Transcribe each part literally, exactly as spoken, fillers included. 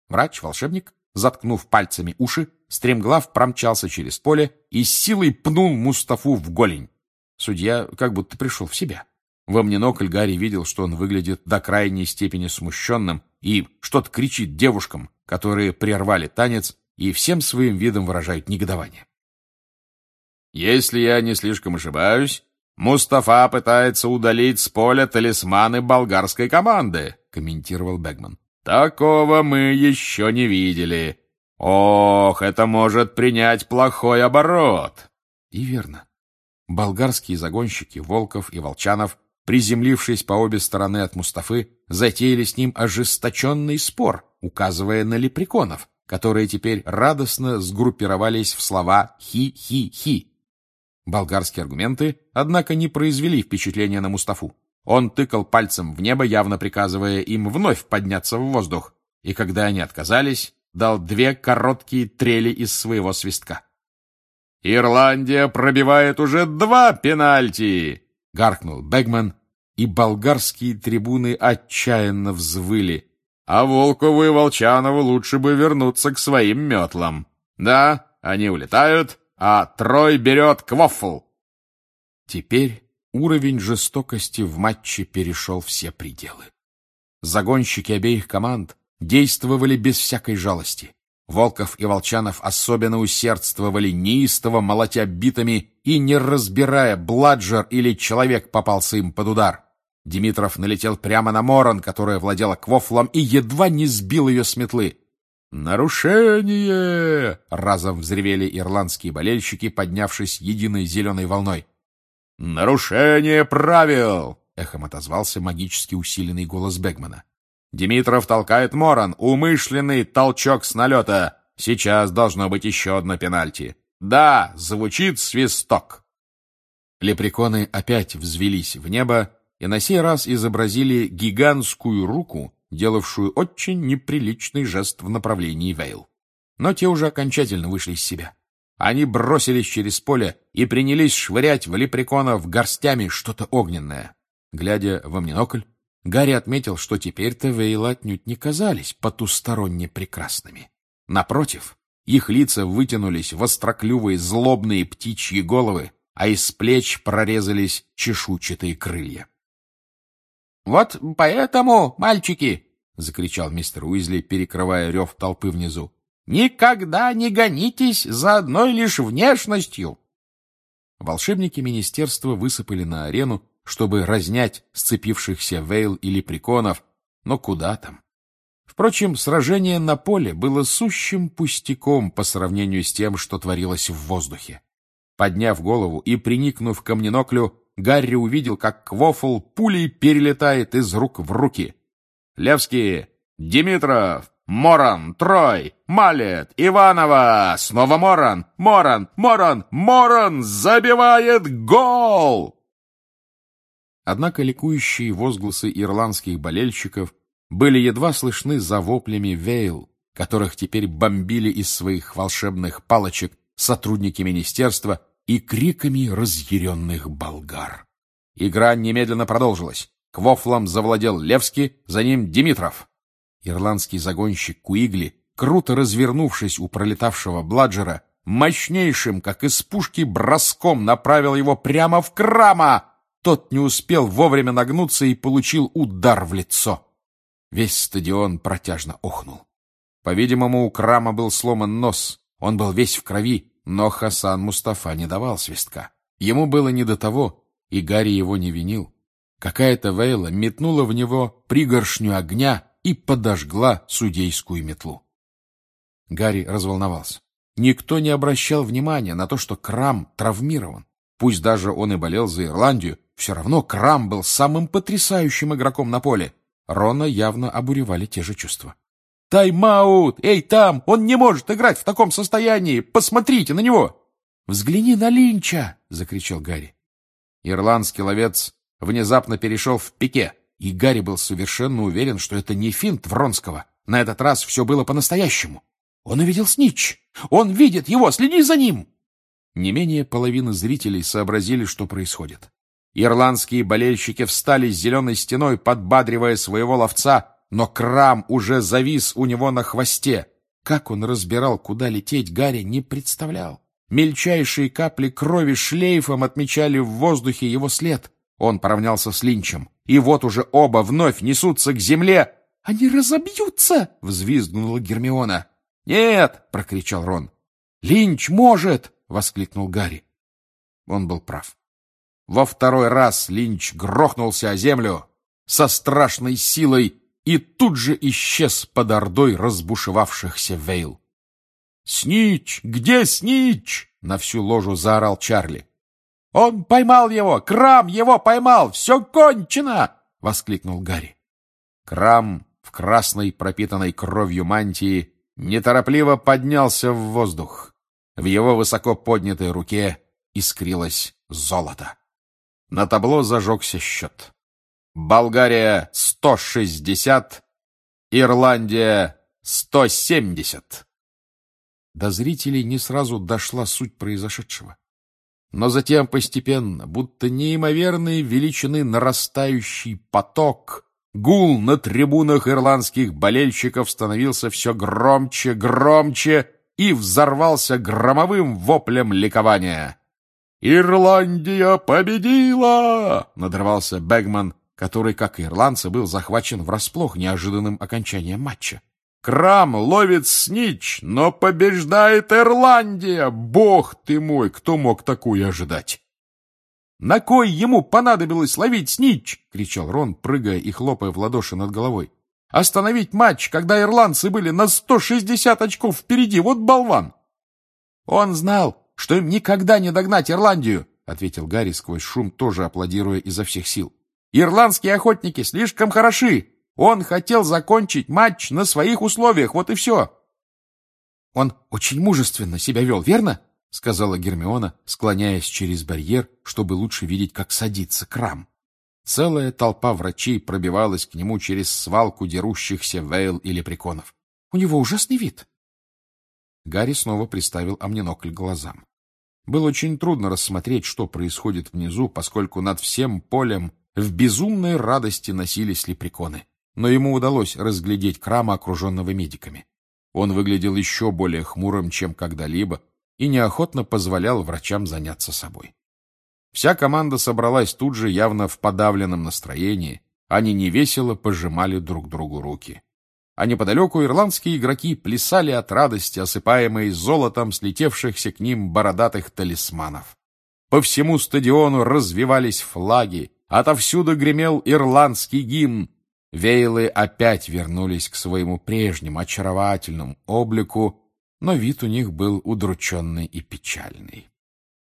Врач-волшебник, заткнув пальцами уши, стремглав промчался через поле и с силой пнул Мустафу в голень. Судья как будто пришел в себя. Во монокль Гарри видел, что он выглядит до крайней степени смущенным и что-то кричит девушкам, которые прервали танец и всем своим видом выражают негодование. «Если я не слишком ошибаюсь, Мустафа пытается удалить с поля талисманы болгарской команды», — комментировал Бэгман. «Такого мы еще не видели. Ох, это может принять плохой оборот». И верно. Болгарские загонщики Волков и Волчанов, приземлившись по обе стороны от Мустафы, затеяли с ним ожесточенный спор, указывая на лепреконов, которые теперь радостно сгруппировались в слова «хи-хи-хи». Болгарские аргументы, однако, не произвели впечатления на Мустафу. Он тыкал пальцем в небо, явно приказывая им вновь подняться в воздух, и когда они отказались, дал две короткие трели из своего свистка. «Ирландия пробивает уже два пенальти!» — гаркнул Бэгман, и болгарские трибуны отчаянно взвыли. «А Волкову и Волчанову лучше бы вернуться к своим метлам. Да, они улетают, а Трой берет квофл». Теперь уровень жестокости в матче перешел все пределы. Загонщики обеих команд действовали без всякой жалости. Волков и Волчанов особенно усердствовали, неистово молотя битами и не разбирая, бладжер или человек попался им под удар. Димитров налетел прямо на Моран, которая владела квофлом, и едва не сбил ее с метлы. «Нарушение!» — разом взревели ирландские болельщики, поднявшись единой зеленой волной. «Нарушение правил!» — эхом отозвался магически усиленный голос Бэгмана. «Димитров толкает Моран. Умышленный толчок с налета. Сейчас должно быть еще одно пенальти. Да, звучит свисток». Лепреконы опять взвелись в небо и на сей раз изобразили гигантскую руку, делавшую очень неприличный жест в направлении Вейл. Но те уже окончательно вышли из себя. Они бросились через поле и принялись швырять в лепреконов горстями что-то огненное. Глядя в монокль, Гарри отметил, что теперь-то Вейлы отнюдь не казались потусторонне прекрасными. Напротив, их лица вытянулись в остроклювые злобные птичьи головы, а из плеч прорезались чешуйчатые крылья. «Вот поэтому, мальчики!» — закричал мистер Уизли, перекрывая рев толпы внизу. «Никогда не гонитесь за одной лишь внешностью!» Волшебники министерства высыпали на арену, чтобы разнять сцепившихся Вейл и лепреконов, но куда там? Впрочем, сражение на поле было сущим пустяком по сравнению с тем, что творилось в воздухе. Подняв голову и приникнув к моноклю, Гарри увидел, как квофл пулей перелетает из рук в руки. «Левский! Димитров! Моран! Трой! Малет! Иванова! Снова Моран! Моран! Моран! Моран! Забивает гол!» Однако ликующие возгласы ирландских болельщиков были едва слышны за воплями Вейл, которых теперь бомбили из своих волшебных палочек сотрудники министерства, и криками разъяренных болгар. Игра немедленно продолжилась. Квофлом завладел Левский, за ним Димитров. Ирландский загонщик Куигли, круто развернувшись у пролетавшего бладжера, мощнейшим, как из пушки, броском направил его прямо в Крама. Тот не успел вовремя нагнуться и получил удар в лицо. Весь стадион протяжно охнул. По-видимому, у Крама был сломан нос, он был весь в крови, но Хасан Мустафа не давал свистка. Ему было не до того, и Гарри его не винил. Какая-то Вейла метнула в него пригоршню огня и подожгла судейскую метлу. Гарри разволновался. Никто не обращал внимания на то, что Крам травмирован. Пусть даже он и болел за Ирландию, все равно Крам был самым потрясающим игроком на поле. Рона явно обуревали те же чувства. «Тайм-аут! Эй, там! Он не может играть в таком состоянии! Посмотрите на него!» «Взгляни на Линча!» — закричал Гарри. Ирландский ловец внезапно перешел в пике, и Гарри был совершенно уверен, что это не финт Вронского. На этот раз все было по-настоящему. Он увидел снитч! Он видит его! Следи за ним! Не менее половины зрителей сообразили, что происходит. Ирландские болельщики встали с зеленой стеной, подбадривая своего ловца, но Крам уже завис у него на хвосте. Как он разбирал, куда лететь, Гарри не представлял. Мельчайшие капли крови шлейфом отмечали в воздухе его след. Он поравнялся с Линчем, и вот уже оба вновь несутся к земле. «Они разобьются!» — взвизгнула Гермиона. «Нет!» — прокричал Рон. «Линч может!» — воскликнул Гарри. Он был прав. Во второй раз Линч грохнулся о землю со страшной силой и тут же исчез под ордой разбушевавшихся Вейл. «Снитч! Где Снитч?» — на всю ложу заорал Чарли. «Он поймал его! Крам его поймал! Все кончено!» — воскликнул Гарри. Крам в красной, пропитанной кровью мантии неторопливо поднялся в воздух. В его высоко поднятой руке искрилось золото. На табло зажегся счет. Болгария — сто шестьдесят, Ирландия — сто семьдесят. До зрителей не сразу дошла суть произошедшего. Но затем постепенно, будто неимоверной величины нарастающий поток, гул на трибунах ирландских болельщиков становился все громче, громче и взорвался громовым воплем ликования. «Ирландия победила!» — надрывался Бэгман, который, как и ирландцы, был захвачен врасплох неожиданным окончанием матча. «Крам ловит Снитч, но побеждает Ирландия! Бог ты мой, кто мог такое ожидать?» «На кой ему понадобилось ловить Снитч?» — кричал Рон, прыгая и хлопая в ладоши над головой. «Остановить матч, когда ирландцы были на сто шестьдесят очков впереди, вот болван!» «Он знал, что им никогда не догнать Ирландию», — ответил Гарри сквозь шум, тоже аплодируя изо всех сил. «Ирландские охотники слишком хороши. Он хотел закончить матч на своих условиях, вот и все». «Он очень мужественно себя вел, верно?» — сказала Гермиона, склоняясь через барьер, чтобы лучше видеть, как садится Крам. Целая толпа врачей пробивалась к нему через свалку дерущихся Вейл и лепреконов. «У него ужасный вид». Гарри снова приставил амнинокль к глазам. Было очень трудно рассмотреть, что происходит внизу, поскольку над всем полем в безумной радости носились лепреконы. Но ему удалось разглядеть Крама, окруженного медиками. Он выглядел еще более хмурым, чем когда-либо, и неохотно позволял врачам заняться собой. Вся команда собралась тут же, явно в подавленном настроении. Они невесело пожимали друг другу руки. А неподалеку ирландские игроки плясали от радости, осыпаемые золотом слетевшихся к ним бородатых талисманов. По всему стадиону развивались флаги, отовсюду гремел ирландский гимн. Вейлы опять вернулись к своему прежнему очаровательному облику, но вид у них был удрученный и печальный.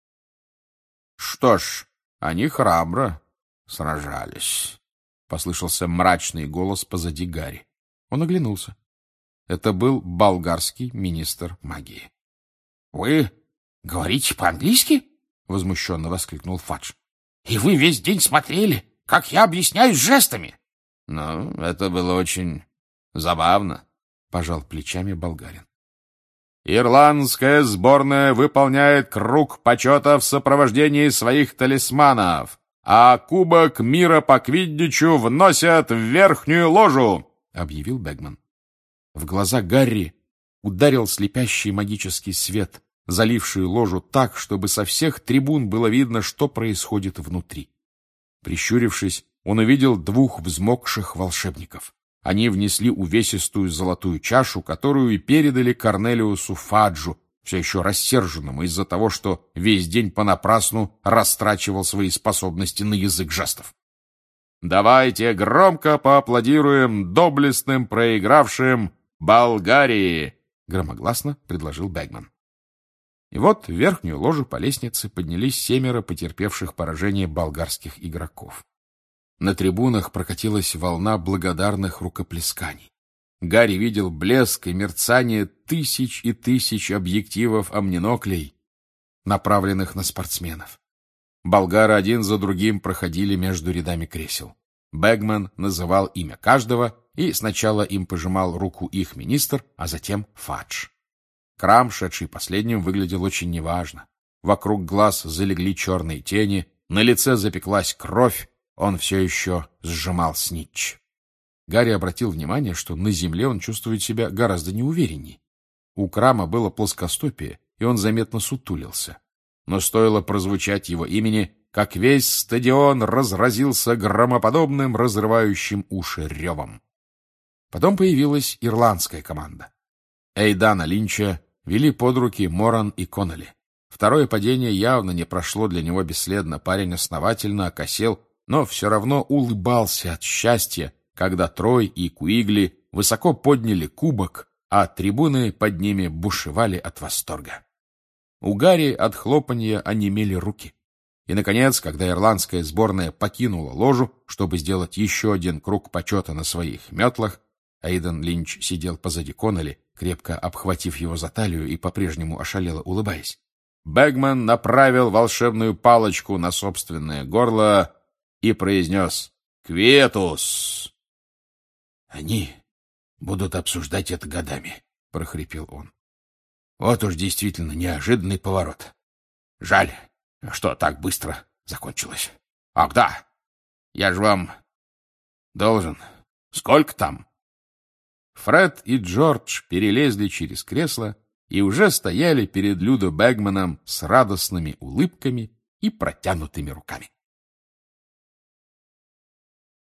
— Что ж, они храбро сражались, — послышался мрачный голос позади Гарри. Он оглянулся. Это был болгарский министр магии. — Вы говорите по-английски? — возмущенно воскликнул Фадж. — И вы весь день смотрели, как я объясняюсь жестами? — Ну, это было очень забавно, — пожал плечами болгарин. Ирландская сборная выполняет круг почета в сопровождении своих талисманов, а Кубок мира по квиддичу вносят в верхнюю ложу, — объявил Бэгман. В глаза Гарри ударил слепящий магический свет, заливший ложу так, чтобы со всех трибун было видно, что происходит внутри. Прищурившись, он увидел двух взмокших волшебников. Они внесли увесистую золотую чашу, которую и передали Корнелиусу Фаджу, все еще рассерженному из-за того, что весь день понапрасну растрачивал свои способности на язык жестов. «Давайте громко поаплодируем доблестным проигравшим Болгарии!» — громогласно предложил Бэгман. И вот в верхнюю ложу по лестнице поднялись семеро потерпевших поражение болгарских игроков. На трибунах прокатилась волна благодарных рукоплесканий. Гарри видел блеск и мерцание тысяч и тысяч объективов амниноклей, направленных на спортсменов. Болгары один за другим проходили между рядами кресел. Бэгман называл имя каждого, и сначала им пожимал руку их министр, а затем Фадж. Крам, шедший последним, выглядел очень неважно. Вокруг глаз залегли черные тени, на лице запеклась кровь, он все еще сжимал Снитч. Гарри обратил внимание, что на земле он чувствует себя гораздо неуверенней. У Крама было плоскостопие, и он заметно сутулился. Но стоило прозвучать его имени, как весь стадион разразился громоподобным, разрывающим уши ревом. Потом появилась ирландская команда. Эйдана Линча вели под руки Моран и Коннелли. Второе падение явно не прошло для него бесследно. Парень основательно окосел, но все равно улыбался от счастья, когда Трой и Куигли высоко подняли кубок, а трибуны под ними бушевали от восторга. У Гарри от хлопанья онемели руки. И, наконец, когда ирландская сборная покинула ложу, чтобы сделать еще один круг почета на своих метлах, Эйдан Линч сидел позади Коннелли, крепко обхватив его за талию и по-прежнему ошалело улыбаясь. Бэгман направил волшебную палочку на собственное горло и произнес «Кветус!» «Они будут обсуждать это годами», — прохрипел он. «Вот уж действительно неожиданный поворот. Жаль, что так быстро закончилось. Ах, да, я же вам должен. Сколько там?» Фред и Джордж перелезли через кресло и уже стояли перед Людо Бэгманом с радостными улыбками и протянутыми руками.